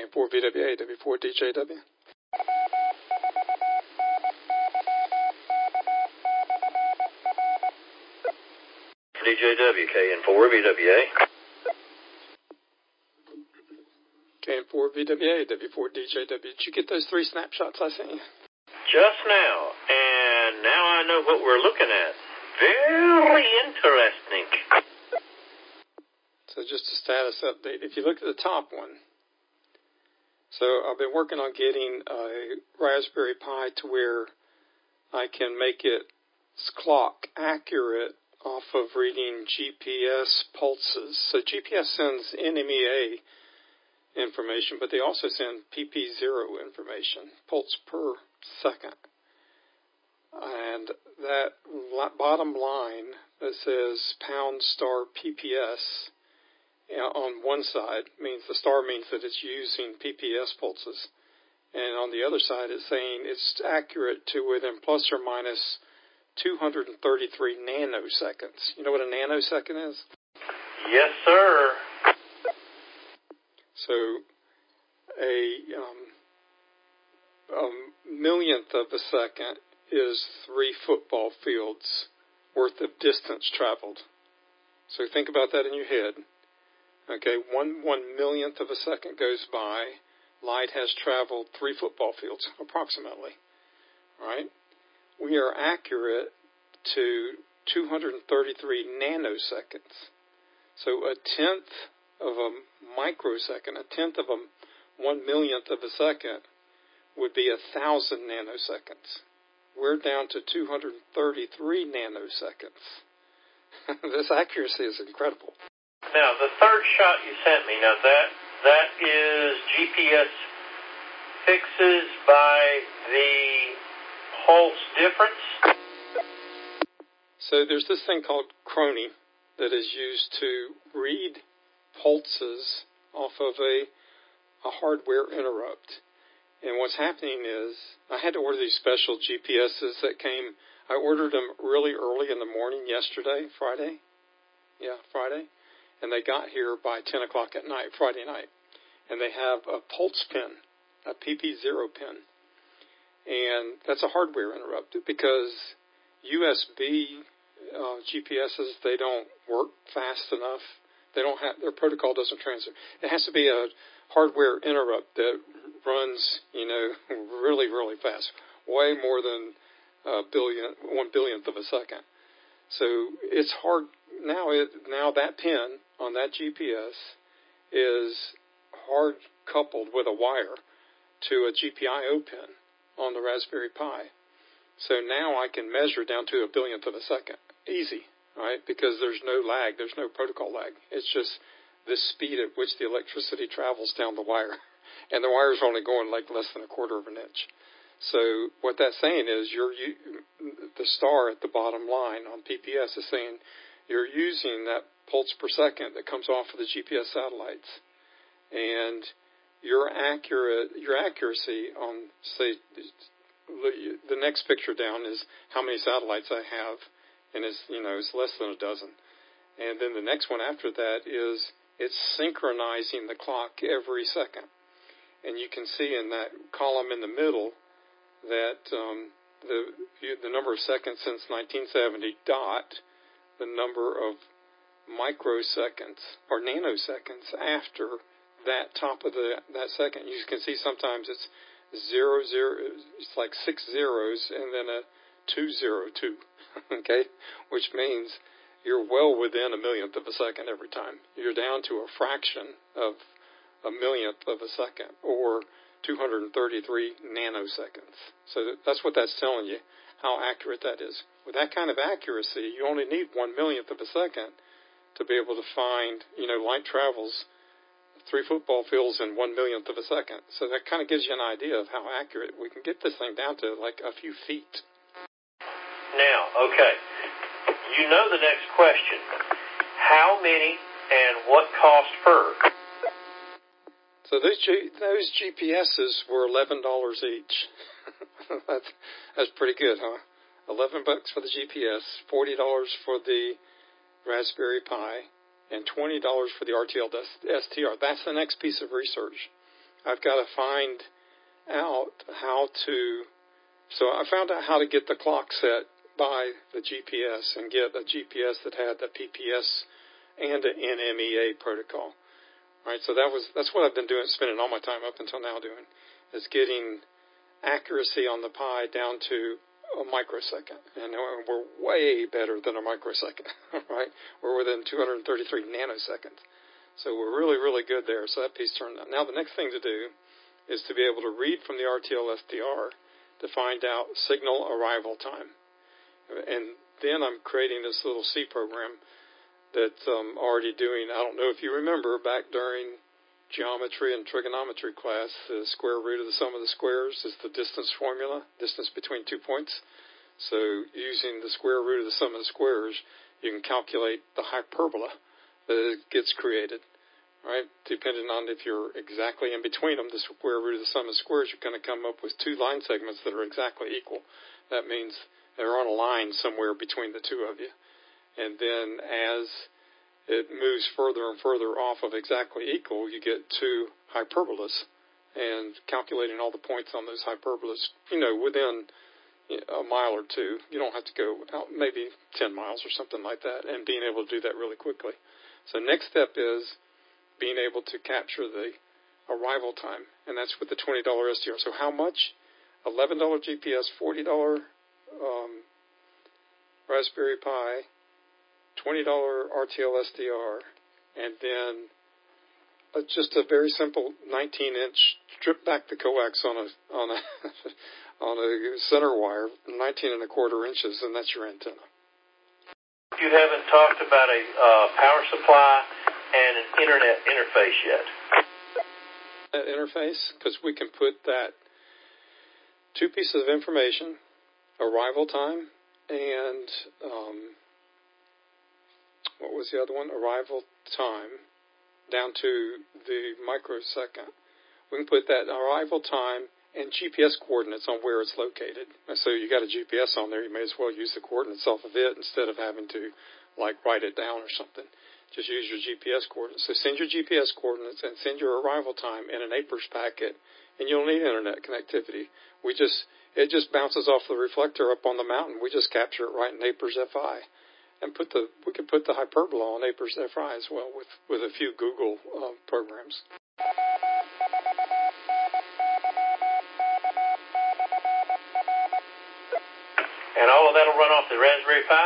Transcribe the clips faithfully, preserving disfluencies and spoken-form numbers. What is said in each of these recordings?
K N four V W A, W four D J W. D J W, K N four V W A. K N four V W A, W four D J W. Did you get those three snapshots I sent you? Just now, and now I know what we're looking at. Very interesting. So just a status update. If you look at the top one, so I've been working on getting a Raspberry Pi to where I can make its clock accurate off of reading G P S pulses. So G P S sends N M E A information, but they also send P P zero information, pulse per second. And that bottom line that says pound star P P S, you know, on one side means the star means that it's using P P S pulses. And on the other side it's saying it's accurate to within plus or minus two hundred thirty-three nanoseconds. You know what a nanosecond is? Yes, sir. So a, um, a millionth of a second is three football fields worth of distance traveled. So think about that in your head. Okay, one one millionth of a second goes by. Light has traveled three football fields, approximately. All right? We are accurate to two hundred thirty-three nanoseconds. So a tenth of a microsecond, a tenth of a one millionth of a second would be a thousand nanoseconds. We're down to two hundred thirty-three nanoseconds. This accuracy is incredible. Now, the third shot you sent me, now that that is G P S fixes by the pulse difference? So there's this thing called Crony that is used to read pulses off of a, a hardware interrupt. And what's happening is I had to order these special G P S's that came. I ordered them really early in the morning yesterday, Friday. Yeah, Friday. And they got here by ten o'clock at night, Friday night. And they have a pulse pin, a P P zero pin. And that's a hardware interrupt because U S B uh, G P S's, they don't work fast enough. They don't have, their protocol doesn't transfer. It has to be a hardware interrupt that runs, you know, really, really fast, way more than a billion, one billionth of a second. So it's hard now. It now that pin on that G P S is hard coupled with a wire to a G P I O pin on the Raspberry Pi. So now I can measure down to a billionth of a second, easy, right? Because there's no lag, there's no protocol lag. It's just the speed at which the electricity travels down the wire, and the wire's only going like less than a quarter of an inch. So what that's saying is you're you, the star at the bottom line on P P S is saying you're using that pulse per second that comes off of the G P S satellites, and your accurate your accuracy on, say, the next picture down is how many satellites I have, and it's, you know, it's less than a dozen. And then the next one after that is it's synchronizing the clock every second, and you can see in that column in the middle that um, the the number of seconds since nineteen seventy dot the number of microseconds or nanoseconds after that top of the that second. You can see sometimes it's zero zero, it's like six zeros and then a two zero two, okay, which means you're well within a millionth of a second every time. You're down to a fraction of a millionth of a second, or two hundred thirty-three nanoseconds. So that's what that's telling you, how accurate that is. With that kind of accuracy, you only need one millionth of a second to be able to find, you know, light travels three football fields in one millionth of a second. So that kind of gives you an idea of how accurate we can get this thing down to, like a few feet. Now, okay, you know the next question. How many and what cost per? So those G, those G P S's were eleven dollars each. that's, that's pretty good, huh? eleven bucks for the G P S, forty dollars for the Raspberry Pi, and twenty dollars for the R T L S T R. That's the next piece of research. I've got to find out how to, so I found out how to get the clock set by the G P S and get a G P S that had the P P S and an N M E A protocol. Right, so that was that's what I've been doing, spending all my time up until now doing, is getting accuracy on the pi down to a microsecond, and we're way better than a microsecond. Right, we're within two hundred thirty-three nanoseconds, so we're really really good there. So that piece turned out. Now the next thing to do is to be able to read from the R T L S D R to find out signal arrival time, and then I'm creating this little C program that I'm already doing. I don't know if you remember back during geometry and trigonometry class, the square root of the sum of the squares is the distance formula, distance between two points. So using the square root of the sum of the squares, you can calculate the hyperbola that gets created, right? Depending on if you're exactly in between them, the square root of the sum of the squares, you're going to come up with two line segments that are exactly equal. That means they're on a line somewhere between the two of you. And then as it moves further and further off of exactly equal, you get two hyperbolas. And calculating all the points on those hyperbolas, you know, within a mile or two, you don't have to go out maybe ten miles or something like that, and being able to do that really quickly. So next step is being able to capture the arrival time, and that's with the twenty dollars S D R. So how much? eleven dollars G P S, forty dollars um, Raspberry Pi, twenty dollars R T L S D R, and then uh, just a very simple nineteen inch strip back the coax on a on a on a center wire, nineteen and a quarter inches, and that's your antenna. You haven't talked about a uh, power supply and an internet interface yet. That interface, because we can put that two pieces of information, arrival time, and um, what was the other one? Arrival time down to the microsecond. We can put that arrival time and G P S coordinates on where it's located. So you got a G P S on there, you may as well use the coordinates off of it instead of having to like write it down or something. Just use your G P S coordinates. So send your G P S coordinates and send your arrival time in an A P R S packet, and you'll need internet connectivity. We just it just bounces off the reflector up on the mountain. We just capture it right in A P R S F I, and put the we could put the hyperbola on A P R S F I as well with with a few Google uh, programs. And all of that will run off the Raspberry Pi?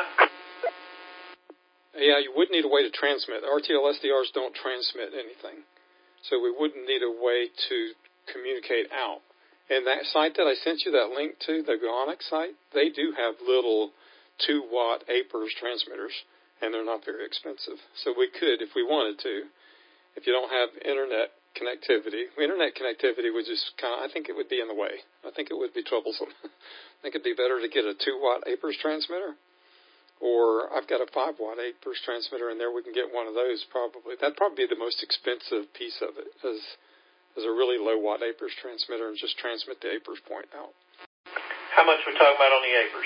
Yeah, you would need a way to transmit. R T L S D Rs don't transmit anything. So we wouldn't need a way to communicate out. And that site that I sent you that link to, the Gonic site, they do have little two watt A P R S transmitters, and they're not very expensive. So we could, if we wanted to, if you don't have internet connectivity, internet connectivity would just kind of, I think it would be in the way. I think it would be troublesome. I think it'd be better to get a two watt A P R S transmitter. Or I've got a five watt A P R S transmitter in there. We can get one of those probably. That'd probably be the most expensive piece of it, is, is a really low watt A P R S transmitter and just transmit the A P R S point out. How much we talking about on the A P R S?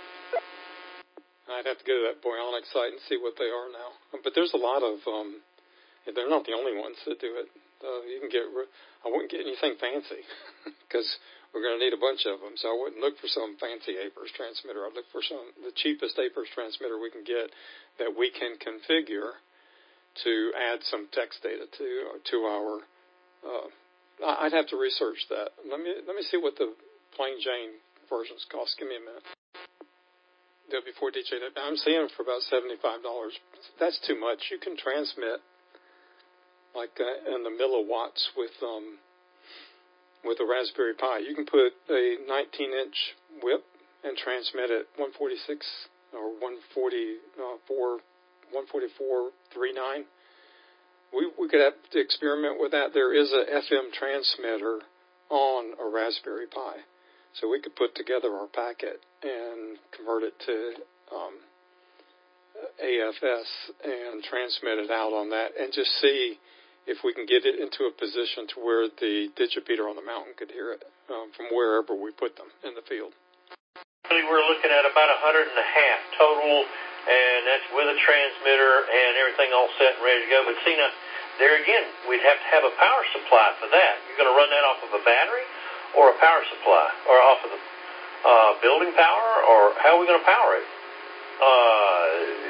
I'd have to go to that Bionic site and see what they are now. But there's a lot of, um, they're not the only ones that do it. Uh, you can get, I wouldn't get anything fancy because we're going to need a bunch of them. So I wouldn't look for some fancy A P R S transmitter. I'd look for some the cheapest A P R S transmitter we can get that we can configure to add some text data to to our. Uh, I'd have to research that. Let me let me see what the plain Jane versions cost. Give me a minute. W four D J. I'm seeing them for about seventy-five dollars. That's too much. You can transmit like uh, in the milliwatts with um. with a Raspberry Pi. You can put a nineteen inch whip and transmit at one forty-six or one forty-four, one forty-four point three nine. We we could have to experiment with that. There is a F M transmitter on a Raspberry Pi, so we could put together our packet and convert it to um, A F S and transmit it out on that, and just see if we can get it into a position to where the digipeater on the mountain could hear it um, from wherever we put them in the field. We're looking at about a hundred and a half total, and that's with a transmitter and everything all set and ready to go. But see, now, there again, we'd have to have a power supply for that. You're going to run that off of a battery or a power supply, or off of the uh, building power, or how are we going to power it? Uh,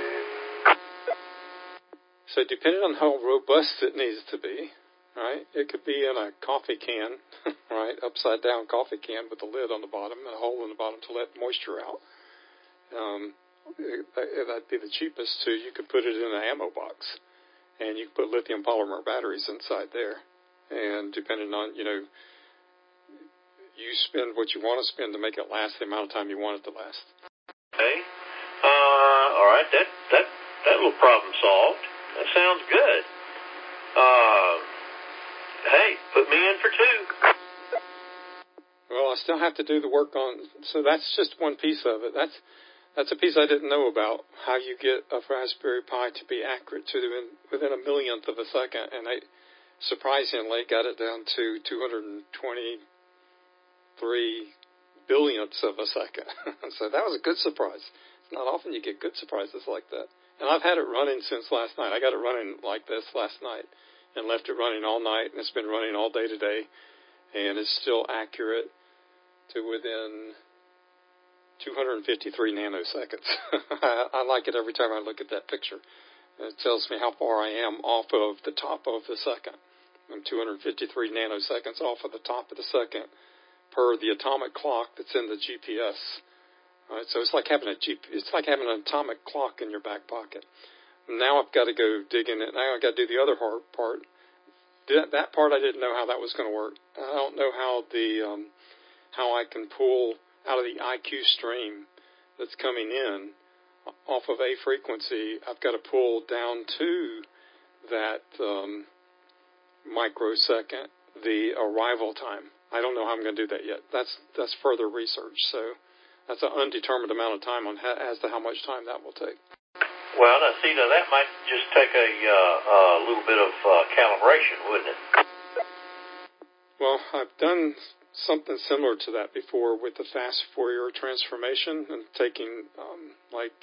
so depending on how robust it needs to be, right, it could be in a coffee can, right, upside down coffee can with a lid on the bottom and a hole in the bottom to let moisture out. Um, it, that'd be the cheapest too. You could put it in an ammo box, and you could put lithium polymer batteries inside there. And depending on, you know, you spend what you want to spend to make it last the amount of time you want it to last. Okay. Uh, all right. That that that little problem solved. That sounds good. Uh, hey, put me in for two. Well, I still have to do the work on. So that's just one piece of it. That's That's a piece I didn't know about, how you get a Raspberry Pi to be accurate to the, within a millionth of a second. And I surprisingly got it down to two hundred twenty-three billionths of a second. So that was a good surprise. It's not often you get good surprises like that. And I've had it running since last night. I got it running like this last night and left it running all night, and it's been running all day today. And it's still accurate to within two hundred fifty-three nanoseconds. I, I like it every time I look at that picture. It tells me how far I am off of the top of the second. I'm two hundred fifty-three nanoseconds off of the top of the second per the atomic clock that's in the G P S. All right, so it's like having a G P, it's like having an atomic clock in your back pocket. Now I've got to go dig in it. Now I've got to do the other hard part. That, that part I didn't know how that was going to work. I don't know how the um, how I can pull out of the I Q stream that's coming in off of a frequency. I've got to pull down to that um, microsecond the arrival time. I don't know how I'm going to do that yet. That's that's further research. So that's an undetermined amount of time on ha- as to how much time that will take. Well, now see, now that might just take a, uh, a little bit of uh, calibration, wouldn't it? Well, I've done something similar to that before with the fast Fourier transformation and taking um, like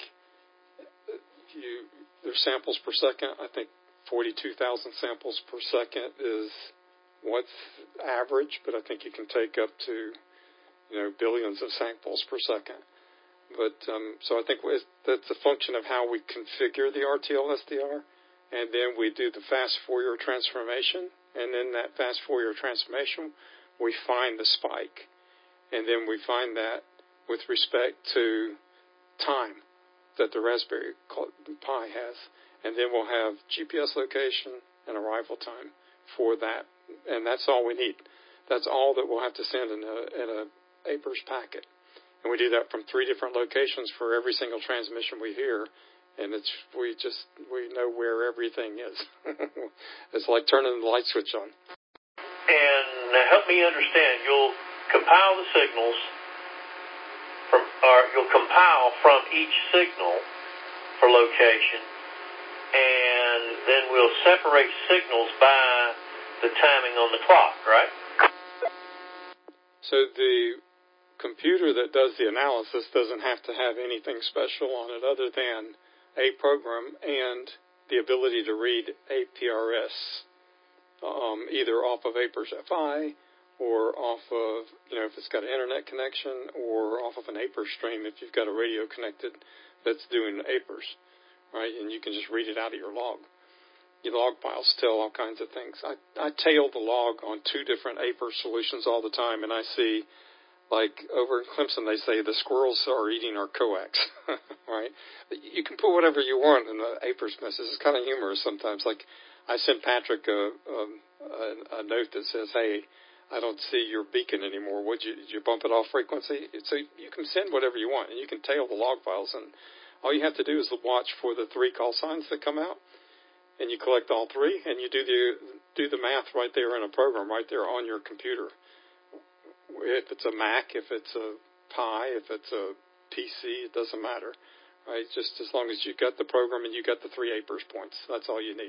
you there's samples per second. I think forty-two thousand samples per second is what's average, but I think you can take up to you know billions of samples per second. But um, so I think that's a function of how we configure the R T L S D R, and then we do the fast Fourier transformation, and in that fast Fourier transformation we find the spike, and then we find that with respect to time that the Raspberry Pi has, and then we'll have G P S location and arrival time for that, and that's all we need. That's all that we'll have to send in a, in a A P R S packet, and we do that from three different locations for every single transmission we hear, and it's we just we know where everything is. It's like turning the light switch on. And now help me understand, you'll compile the signals from, or you'll compile from each signal for location, and then we'll separate signals by the timing on the clock, right? So the computer that does the analysis doesn't have to have anything special on it other than a program and the ability to read A P R S. Um, either off of A P R S F I or off of, you know, if it's got an internet connection, or off of an A P R S stream if you've got a radio connected that's doing A P R S, right? And you can just read it out of your log. Your log files tell all kinds of things. I, I tail the log on two different A P R S solutions all the time, and I see, like, over in Clemson, they say the squirrels are eating our coax, right? You can put whatever you want in the A P R S message. It's kind of humorous sometimes. Like, I sent Patrick a, a, a note that says, hey, I don't see your beacon anymore. Would you, did you bump it off frequency? So you can send whatever you want, and you can tail the log files, and all you have to do is watch for the three call signs that come out, and you collect all three, and you do the do the math right there in a program, right there on your computer. If it's a Mac, if it's a Pi, if it's a P C, it doesn't matter, right? Just as long as you got the program and you got the three A P R S points, that's all you need.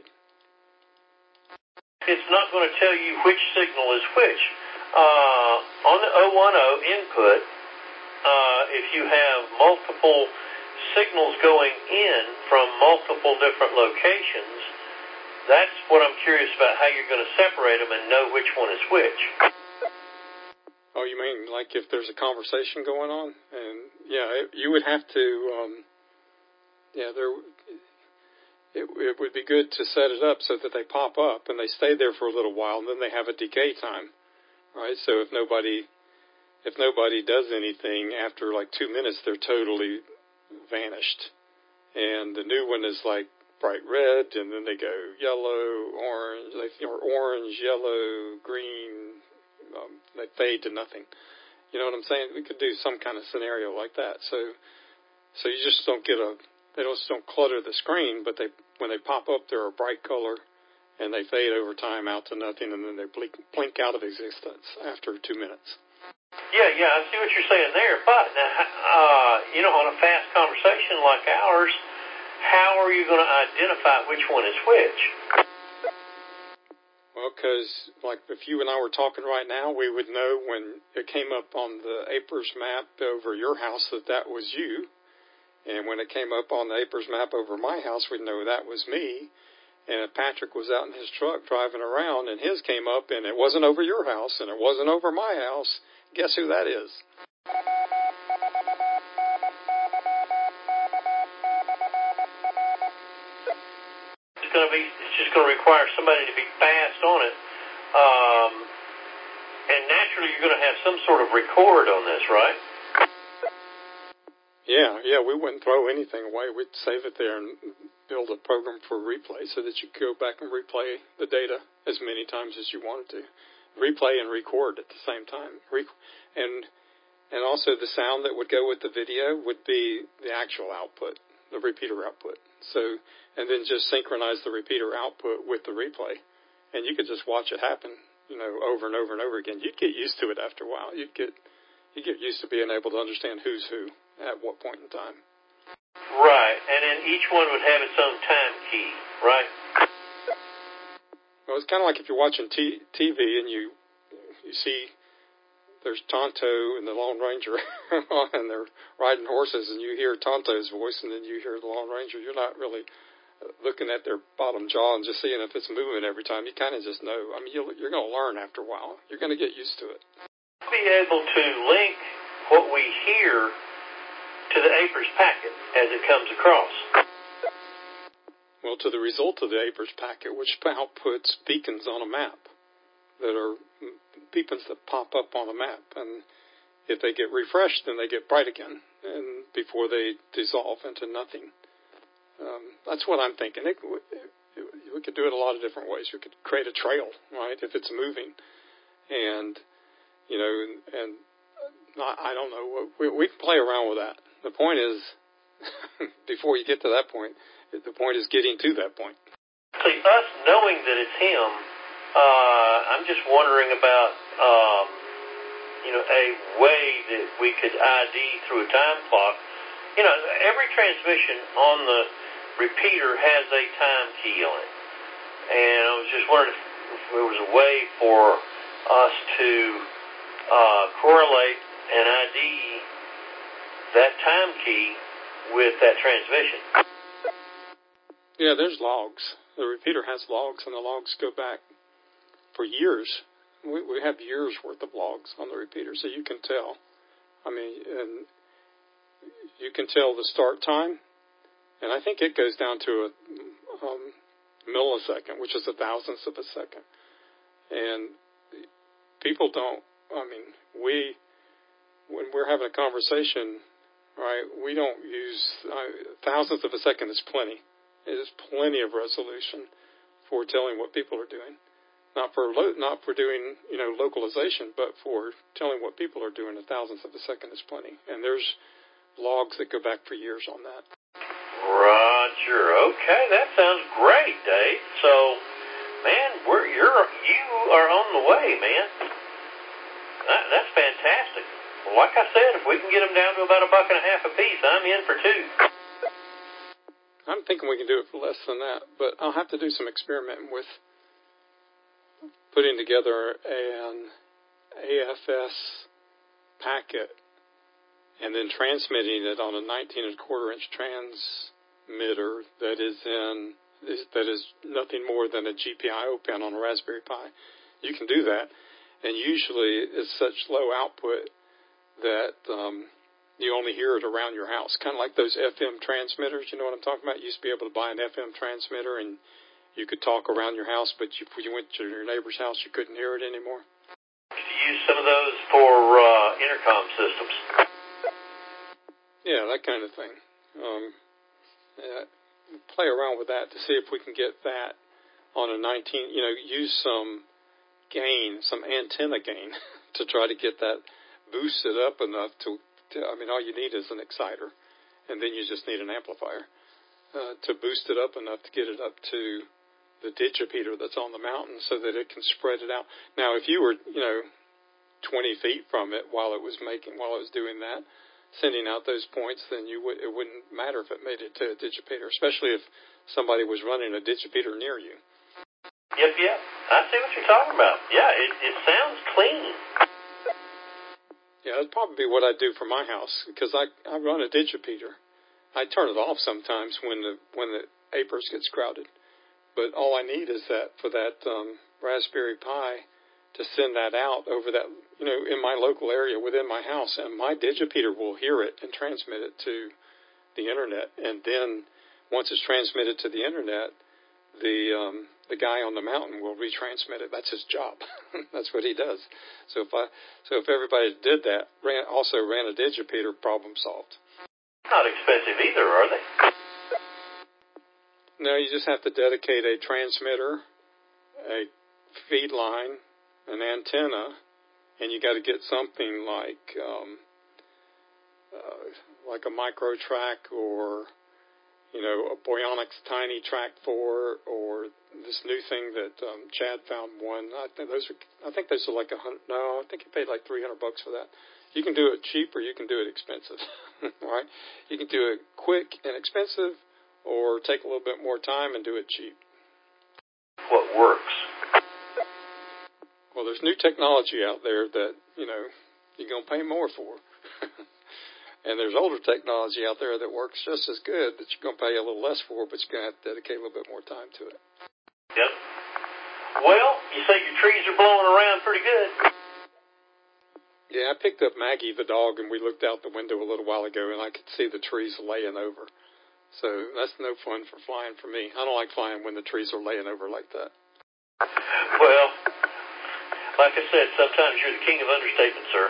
It's not going to tell you which signal is which. Uh, on the zero one zero input, uh, if you have multiple signals going in from multiple different locations, that's what I'm curious about, how you're going to separate them and know which one is which. Oh, you mean like if there's a conversation going on? And, yeah, it, you would have to, um, yeah, there, it, it would be good to set it up so that they pop up and they stay there for a little while, and then they have a decay time, right? So if nobody, if nobody does anything after like two minutes, they're totally vanished. And the new one is like bright red, and then they go yellow, orange, or orange, yellow, green. Um, they fade to nothing. You know what I'm saying? We could do some kind of scenario like that. So, so you just don't get a, they just don't clutter the screen, but they, when they pop up, they're a bright color, and they fade over time out to nothing, and then they blink, blink out of existence after two minutes. Yeah, yeah, I see what you're saying there. But, uh, you know, on a fast conversation like ours, how are you going to identify which one is which? Well, because, like, if you and I were talking right now, we would know when it came up on the APERS map over your house that that was you. And when it came up on the APERS map over my house, we'd know that was me. And if Patrick was out in his truck driving around and his came up and it wasn't over your house and it wasn't over my house, guess who that is? It's going to be, it's just going to require somebody to be fast on it. Um, and naturally you're going to have some sort of record on this, right? Yeah, yeah, we wouldn't throw anything away. We'd save it there and build a program for replay so that you could go back and replay the data as many times as you wanted to. Replay and record at the same time. Re- and and also the sound that would go with the video would be the actual output, the repeater output. So, and then just synchronize the repeater output with the replay. And you could just watch it happen, you know, over and over and over again. You'd get used to it after a while. You'd get, you'd get used to being able to understand who's who at what point in time. Right, and then each one would have its own time key, right? Well, it's kind of like if you're watching t- TV and you you see there's Tonto and the Lone Ranger and they're riding horses and you hear Tonto's voice and then you hear the Lone Ranger. You're not really looking at their bottom jaw and just seeing if it's moving every time. You kind of just know. I mean, you'll, you're going to learn after a while. You're going to get used to it. Be able to link what we hear to the APERS packet as it comes across. Well, to the result of the APERS packet, which outputs beacons on a map that are beacons that pop up on a map. And if they get refreshed, then they get bright again and before they dissolve into nothing. Um, that's what I'm thinking. It, it, we could do it a lot of different ways. We could create a trail, right, if it's moving. And, you know, and, and I don't know. We, we can play around with that. The point is, before you get to that point, the point is getting to that point. See, us knowing that it's him, uh, I'm just wondering about, um, you know, a way that we could I D through a time clock. You know, every transmission on the repeater has a time key on it. And I was just wondering if, if there was a way for us to uh, correlate and I D that time key with that transmission. Yeah, there's logs. The repeater has logs, and the logs go back for years. We, we have years' worth of logs on the repeater, so you can tell. I mean, and you can tell the start time, and I think it goes down to a um, millisecond, which is a thousandth of a second. And people don't, I mean, we, when we're having a conversation, right, we don't use, uh, thousandth of a second is plenty. It is plenty of resolution for telling what people are doing. Not for lo- not for doing, you know, localization, but for telling what people are doing. A thousandth of a second is plenty. And there's logs that go back for years on that. Roger. Okay, that sounds great, Dave. So, man, we're you're you are on the way, man. That, that's fantastic. Well, like I said, if we can get them down to about a buck and a half a piece, I'm in for two. I'm thinking we can do it for less than that, but I'll have to do some experimenting with putting together an A F S packet and then transmitting it on a nineteen and a quarter inch transmitter that is in is, that is nothing more than a G P I O pin on a Raspberry Pi. You can do that, and usually it's such low output that um, you only hear it around your house, kind of like those F M transmitters. You know what I'm talking about? You used to be able to buy an F M transmitter, and you could talk around your house, but if you went to your neighbor's house, you couldn't hear it anymore. Use some of those for uh, intercom systems. Yeah, that kind of thing. Um, yeah, play around with that to see if we can get that on a nineteen, you know, use some gain, some antenna gain to try to get that boosted up enough to, to I mean, all you need is an exciter, and then you just need an amplifier uh, to boost it up enough to get it up to the digipeater that's on the mountain so that it can spread it out. Now, if you were, you know, twenty feet from it while it was making, while it was doing that, sending out those points, then you would, it wouldn't matter if it made it to a digipeater, especially if somebody was running a digipeater near you. Yep, yep. I see what you're talking about. Yeah, it, it sounds clean. Yeah, that'd probably be what I'd do for my house, because I, I run a digipeater. I turn it off sometimes when the when the acres gets crowded, but all I need is that for that um, Raspberry Pi to send that out over that, you know, in my local area within my house, and my digipeater will hear it and transmit it to the internet. And then once it's transmitted to the internet, the um, the guy on the mountain will retransmit it. That's his job. That's what he does. So if I so if everybody did that, ran, also ran a digipeater, problem solved. Not expensive either, are they? No, you just have to dedicate a transmitter, a feed line, an antenna, and you got to get something like um, uh, like a micro track, or you know, a Boyonics Tiny Track four, or this new thing that um, Chad found one. I think those are. I think those are like a hundred. No, I think you paid like three hundred bucks for that. You can do it cheap, or you can do it expensive. All right, you can do it quick and expensive, or take a little bit more time and do it cheap. What works? Well, there's new technology out there that, you know, you're going to pay more for. And there's older technology out there that works just as good that you're going to pay a little less for, but you're going to have to dedicate a little bit more time to it. Yep. Well, you say your trees are blowing around pretty good. Yeah, I picked up Maggie the dog, and we looked out the window a little while ago, and I could see the trees laying over. So that's no fun for flying for me. I don't like flying when the trees are laying over like that. Well, like I said, sometimes you're the king of understatement, sir.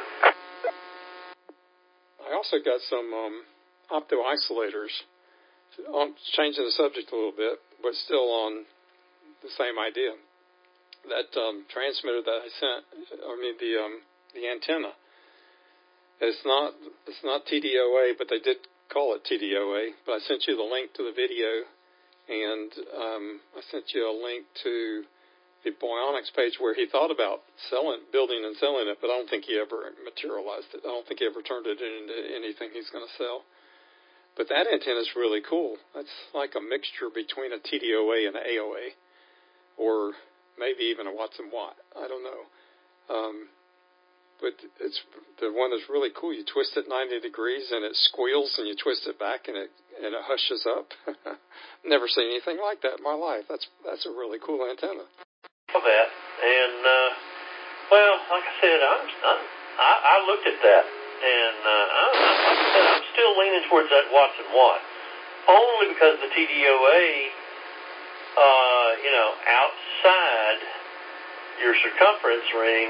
I also got some um, opto-isolators, on, changing the subject a little bit, but still on the same idea. That um, transmitter that I sent, I mean the um, the antenna, it's not it's not T D O A, but they did call it T D O A. But I sent you the link to the video, and um, I sent you a link to the Boyonics page where he thought about selling, building and selling it, but I don't think he ever materialized it. I don't think he ever turned it into anything he's going to sell. But that antenna is really cool. That's like a mixture between a T D O A and an A O A, or maybe even a Watson Watt. I don't know. Um, but it's the one that's really cool. You twist it ninety degrees and it squeals, and you twist it back and it and it hushes up. Never seen anything like that in my life. That's that's a really cool antenna. That and uh, well, like I said, I'm, I'm I, I looked at that, and uh, I, I, like I said, I'm still leaning towards that Watson Watt, only because the T D O A, uh, you know, outside your circumference ring,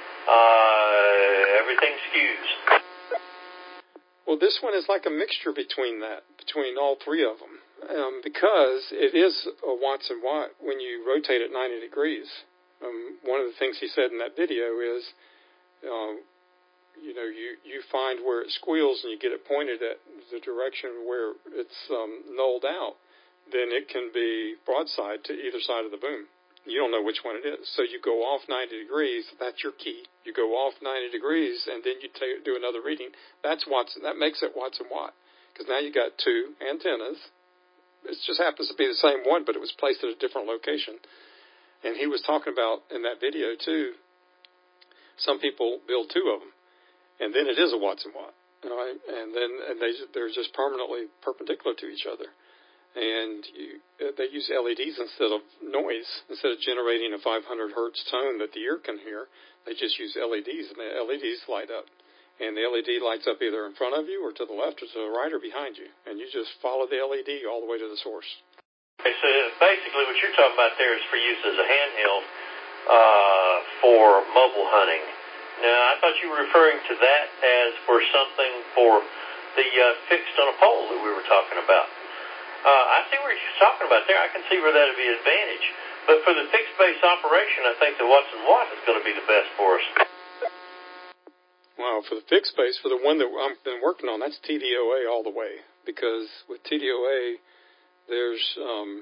uh, everything skews. Well, this one is like a mixture between that, between all three of them. Um, because it is a Watson Watt when you rotate it ninety degrees. Um, one of the things he said in that video is, uh, you know, you, you find where it squeals and you get it pointed at the direction where it's um, nulled out, then it can be broadside to either side of the boom. You don't know which one it is. So you go off ninety degrees, that's your key. You go off ninety degrees, and then you t- do another reading. That's Watson. That makes it Watson Watt, because now you got two antennas. It just happens to be the same one, but it was placed at a different location. And he was talking about in that video, too, some people build two of them, and then it is a Watson Watt. All right? And then and they, they're just permanently perpendicular to each other. and you, uh, they use L E Ds instead of noise. Instead of generating a five hundred hertz tone that the ear can hear, they just use L E Ds, and the L E Ds light up. And the L E D lights up either in front of you or to the left or to the right or behind you. And you just follow the L E D all the way to the source. Okay, so basically what you're talking about there is for use as a handheld uh, for mobile hunting. Now, I thought you were referring to that as for something for the uh, fixed on a pole that we were talking about. Uh, I see what you're talking about there. I can see where that would be an advantage. But for the fixed base operation, I think the Watson Watt is going to be the best for us. Well, for the fixed base, for the one that I've been working on, that's T D O A all the way. Because with T D O A, there's um,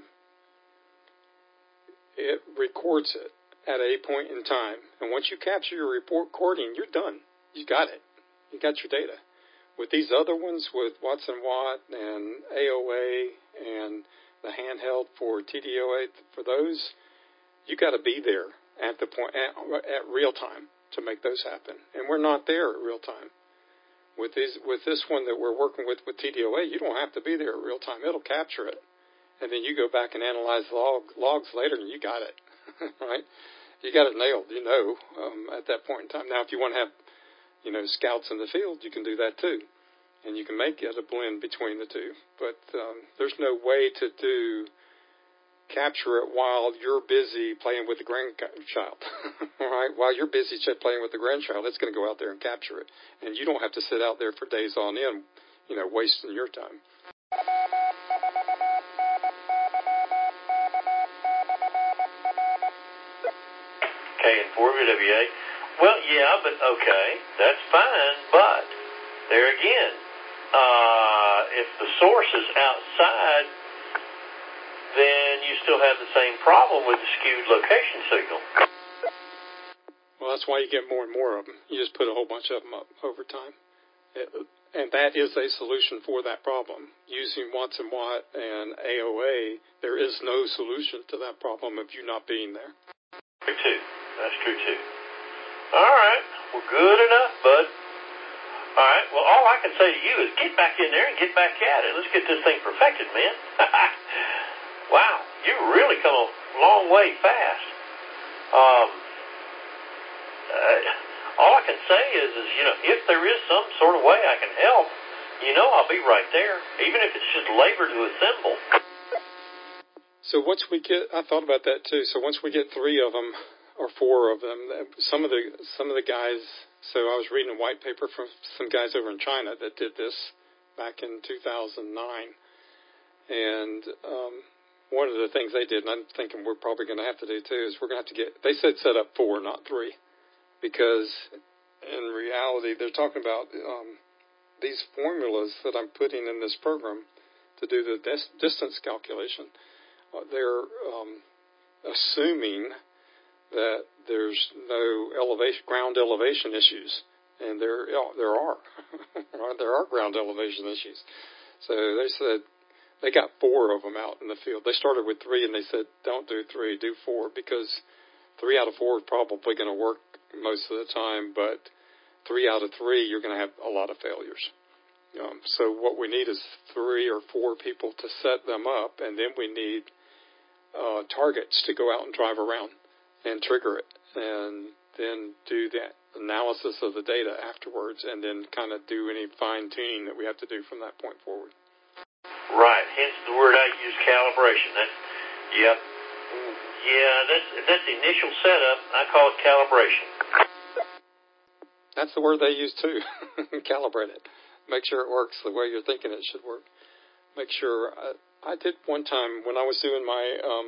it records it at a point in time. And once you capture your report recording, you're done. You got it. You got your data. With these other ones, with Watson Watt and A O A and the handheld for T D O A, for those, you got to be there at the point at, at real time to make those happen. And we're not there at real time. With these, with this one that we're working with with T D O A, you don't have to be there at real time. It'll capture it. And then you go back and analyze log, logs later, and you got it, right? You got it nailed, you know, um, at that point in time. Now, if you want to have, you know, scouts in the field, you can do that too. And you can make it a blend between the two. But um, there's no way to do capture it while you're busy playing with the grandchild, all right? While you're busy playing with the grandchild, it's going to go out there and capture it. And you don't have to sit out there for days on end, you know, wasting your time. K and four V W A. Well, yeah, but okay, that's fine. But there again, uh, if the source is outside, then you still have the same problem with the skewed location signal. Well, that's why you get more and more of them. You just put a whole bunch of them up over time. It, and that is a solution for that problem. Using Watson Watt and A O A, there is no solution to that problem of you not being there. True, too. That's true, too. All right. Well, good enough, bud. All right. Well, all I can say to you is get back in there and get back at it. Let's get this thing perfected, man. Wow, you really come a long way fast. Um, uh, all I can say is, is, you know, if there is some sort of way I can help, you know I'll be right there, even if it's just labor to assemble. So once we get, I thought about that too. So once we get three of them or four of them, some of the some of the guys. So I was reading a white paper from some guys over in China that did this back in two thousand nine, and um, one of the things they did, and I'm thinking we're probably going to have to do too, is we're going to have to get, they said set up four, not three, because in reality they're talking about um, these formulas that I'm putting in this program to do the dis- distance calculation. Uh, they're um, assuming that there's no elevation, ground elevation issues, and there there are. There are ground elevation issues. So they said, they got four of them out in the field. They started with three, and they said, don't do three, do four, because three out of four is probably going to work most of the time, but three out of three, you're going to have a lot of failures. Um, so what we need is three or four people to set them up, and then we need uh, targets to go out and drive around and trigger it, and then do the analysis of the data afterwards, and then kind of do any fine-tuning that we have to do from that point forward. Right, hence the word I use, calibration. That's, yep. Yeah, that's, that's the initial setup. I call it calibration. That's the word they use too. Calibrate it. Make sure it works the way you're thinking it should work. Make sure. I, I did one time when I was doing my, um,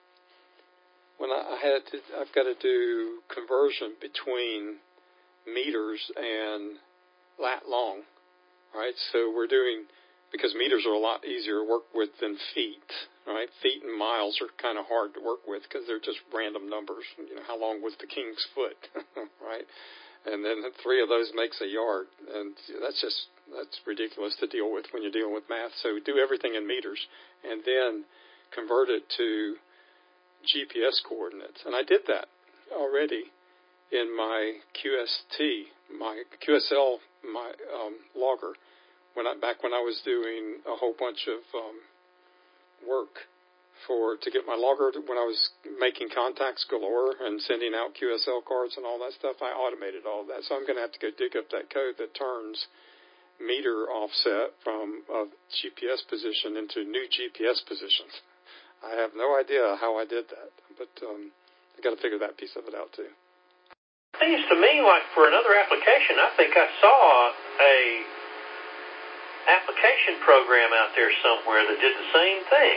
when I, I had to, I've got to do conversion between meters and lat long, right? So we're doing, because meters are a lot easier to work with than feet, right? Feet and miles are kind of hard to work with because they're just random numbers. You know, how long was the king's foot, right? And then three of those makes a yard, and that's just, that's ridiculous to deal with when you're dealing with math. So do everything in meters, and then convert it to G P S coordinates. And I did that already in my Q S T, my Q S L, my um, logger. When I, back when I was doing a whole bunch of um, work for to get my logger when I was making contacts galore and sending out Q S L cards and all that stuff. I automated all of that, so I'm going to have to go dig up that code that turns meter offset from a G P S position into new G P S positions. I have no idea how I did that, but um, I got to figure that piece of it out too. Seems to me like for another application, I think I saw a application program out there somewhere that did the same thing.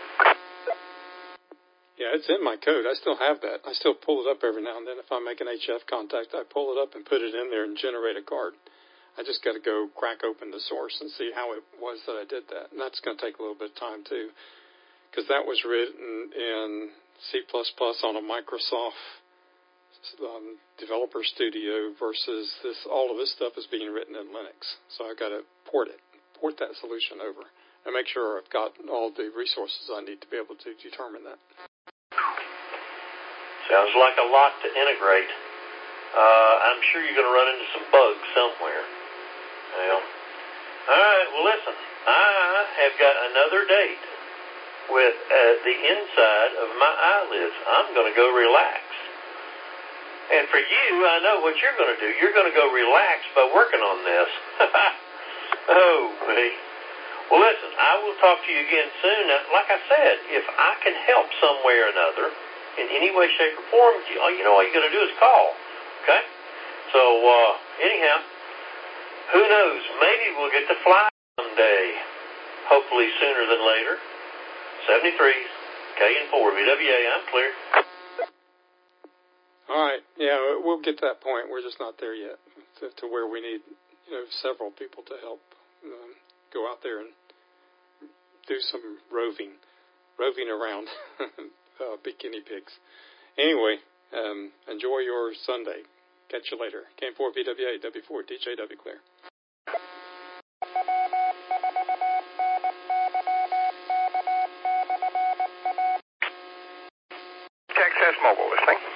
Yeah, it's in my code. I still have that. I still pull it up every now and then. If I make an H F contact, I pull it up and put it in there and generate a card. I just got to go crack open the source and see how it was that I did that. And that's going to take a little bit of time, too, because that was written in C plus plus on a Microsoft um, Developer Studio versus this. All of this stuff is being written in Linux. So I've got to port it, port that solution over, and make sure I've got all the resources I need to be able to determine that. Sounds like a lot to integrate. Uh, I'm sure you're going to run into some bugs somewhere. Well, all right, well, listen, I have got another date with uh, the inside of my eyelids. I'm going to go relax. And for you, I know what you're going to do. You're going to go relax by working on this. Oh, me. Well, listen, I will talk to you again soon. Now, like I said, if I can help some way or another, in any way, shape, or form, you, you know, all you got to do is call, okay? So, uh, anyhow, who knows? Maybe we'll get to fly someday, hopefully sooner than later. seventy-three, K and four, V W A, I'm clear. All right, yeah, we'll get to that point. We're just not there yet, to, to where we need, you know, several people to help um, go out there and do some roving, roving around. Uh, big guinea pigs. Anyway, um, enjoy your Sunday. Catch you later. K four V W A, W four D J W clear. Texas Mobile listening.